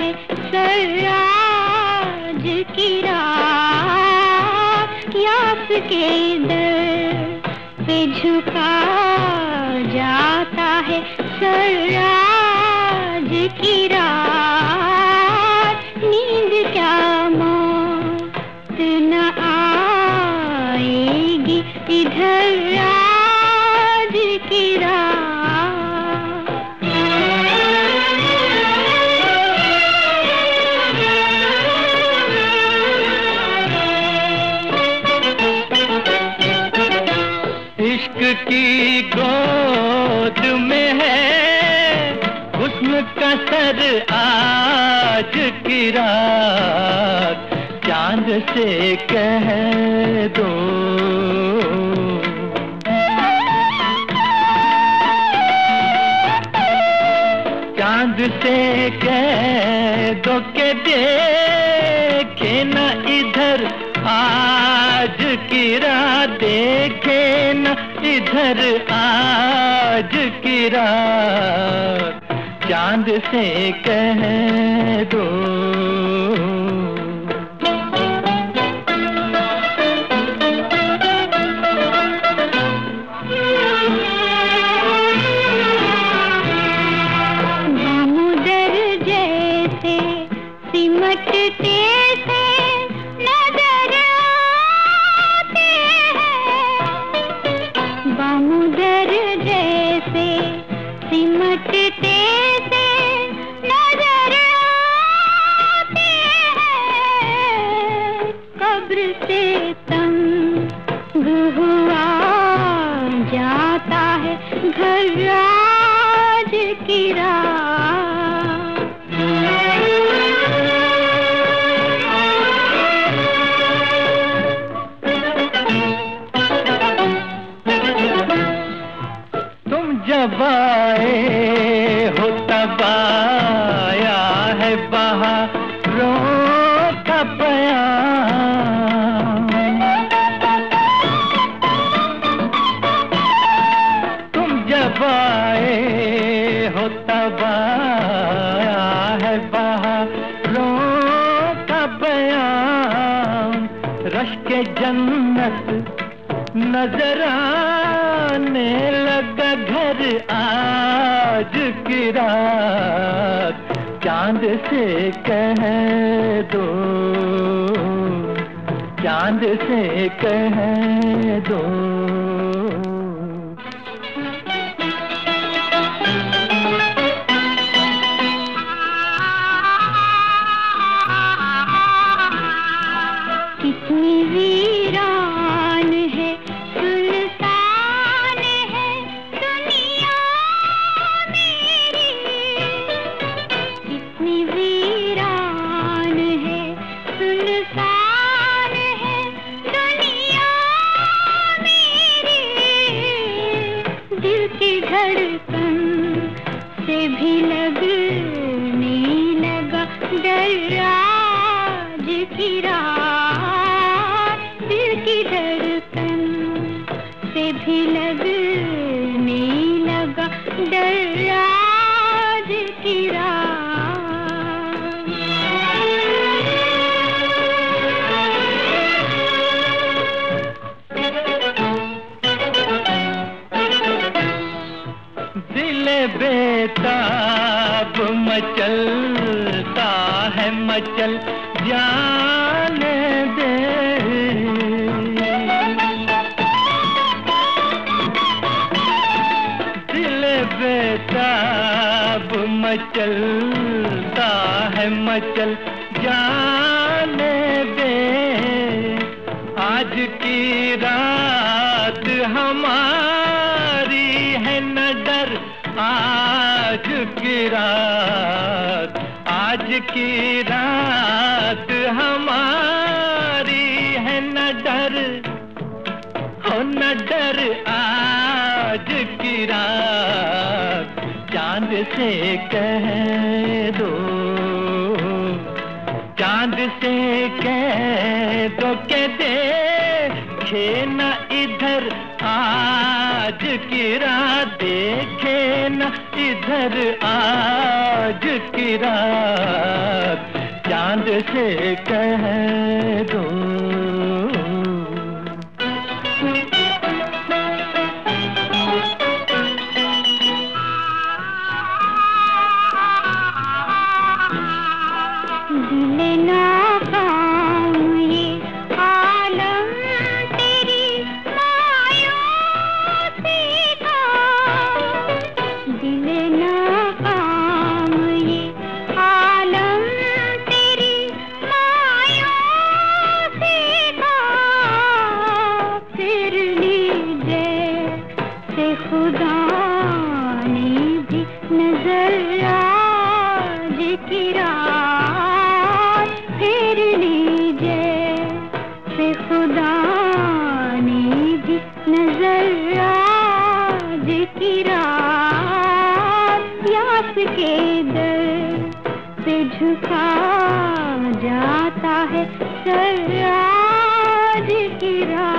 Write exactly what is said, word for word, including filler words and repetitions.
है सराज की रात, यास के दर पे झुका जाता है सराज की रात। नींद क्या मौत न आएगी इधर राज की रात। इश्क की गोद में है हुस्न का सर आज की रात, चांद से कह दो चांद से कह दो के देखे न इधर आज की रात, देखे न इधर आज की रात, चांद से कह दो। समुद्र जैसे सिमटते से नजर आते हैं, समुद्र जैसे सिमटते से नजर आते हैं। कब्र से तंग हुआ जाता है घर राज की रात। तुम जब आए हो तब आया है बहारों का प्याम, तुम जब आए हो तब आया है बहारों का प्याम। रश के जन्नत नजर आने लगा घर आज की रात, चांद से कह दो चांद से कह दो। कितनी वीरान है सुल्तान है दुनिया मेरी, कितनी वीरान है सुल्तान है दुनिया मेरी। दिल की धड़कन से भी लगने लगा डर राज की रात, दिल की धड़कन से भी लगने लगा डर राज की रात। दिल बेताब मचलता है मचल जाने दे, दिल बेताब मचलता है मचल जाने दे। आज की रात हमारी है न डर आज की रात, आज की रात हमारी है न डर हो न डर आज की रात, चांद से कह दो चांद से कह दो के देखे न इधर आज की रात, देखे न इधर आज की रात। चांद से कह दो। दिल नाकाम ये आलम तेरी मायूसी का, दिल नाकाम ये आलम तेरी मायूसी का। फिर लीजिए से खुदा ने भी नजर आज की रात, फिर लीजिए से खुदा ने भी नजर आज की रात। यास के दर पे झुका जाता है सर आज की रात।